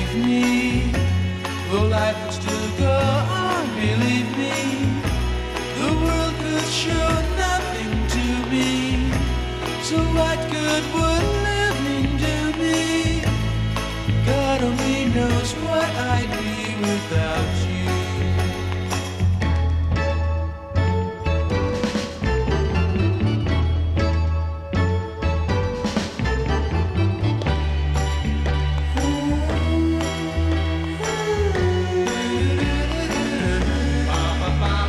with me. Though life would still go on, believe me, the world could show nothing to me. So what good would